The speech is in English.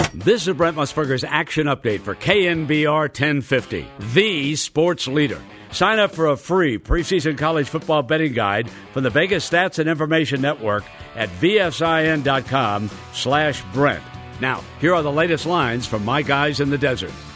This is Brent Musburger's Action Update for KNBR 1050, the sports leader. Sign up for a free preseason college football betting guide from the Vegas Stats and Information Network at vsin.com/Brent. Now, here are the latest lines from my guys in the desert.